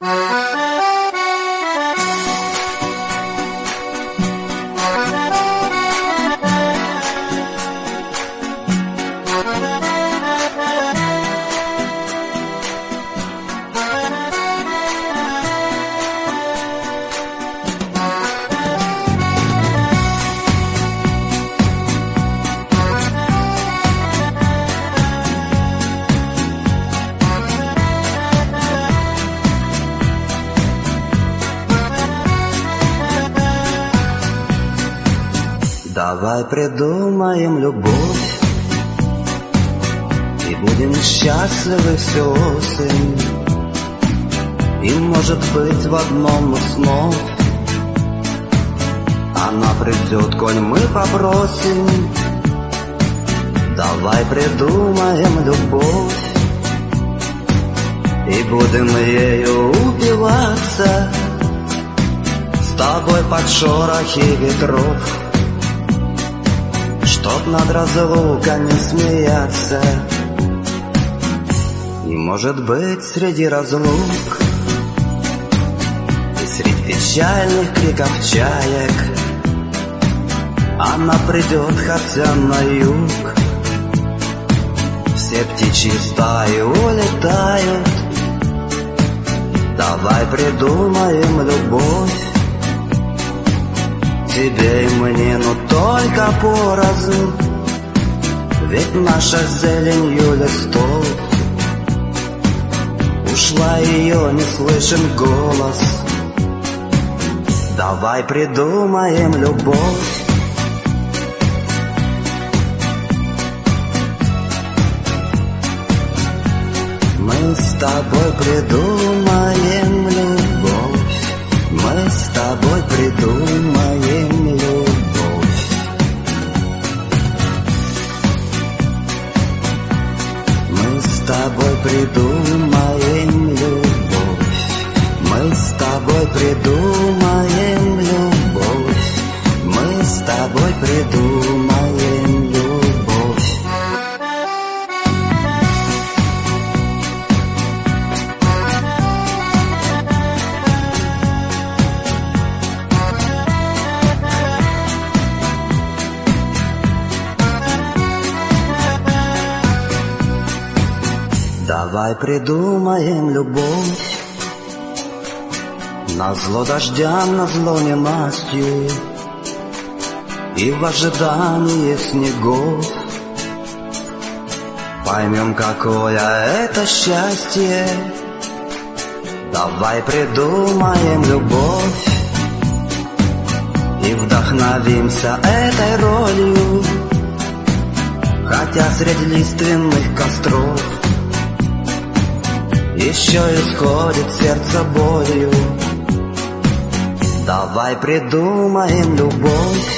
Давай придумаем любовь и будем счастливы всю осень. И может быть в одном из снов она придет, коль мы попросим. Давай придумаем любовь и будем ею упиваться с тобой под шорохи ветров, чтоб над разлуками смеяться. И может быть среди разлук и среди печальных криков чаек она придет, хотя на юг все птичьи стаи улетают. Давай придумаем любовь тебе и мне, но только порознь, ведь наша зеленью листов ушла, ее не слышен голос. Давай придумаем любовь мы с тобой придумаем любовь, мы с тобой придумаем любовь. Мы с тобой придумаем любовь, мы с тобой придумаем любовь, мы с тобой придумаем любовь. Давай придумаем любовь назло дождям, назло ненастью и в ожидании снегов. Поймем, какое это счастье. Давай придумаем любовь и вдохновимся этой ролью, хотя среди лиственных костров еще исходит сердце болью. Давай придумаем любовь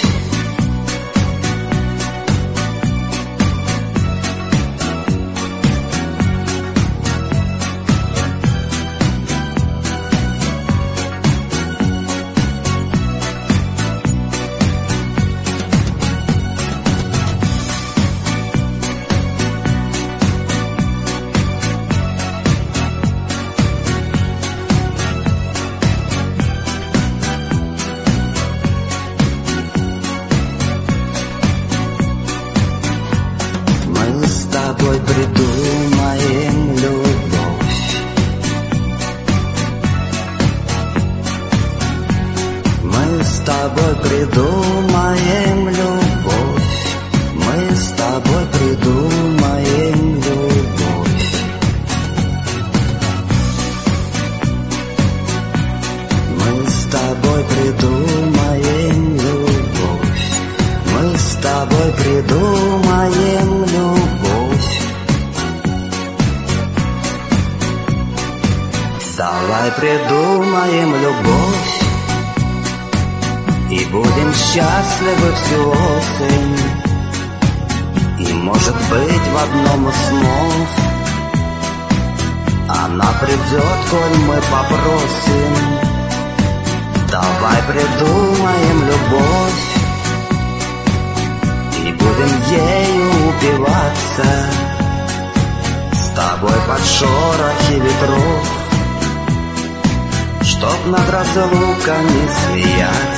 придумаем любовь. Мы с тобой придумаем любовь. Мы с тобой придумаем любовь. Мы с тобой придумаем любовь. Мы с тобой придумаем любовь. Давай придумаем любовь и будем счастливы всю осень. И может быть в одном из снов она придет, коль мы попросим. Давай придумаем любовь и будем ею упиваться с тобой под шорохи ветров, Чтоб над разлуками смеяться.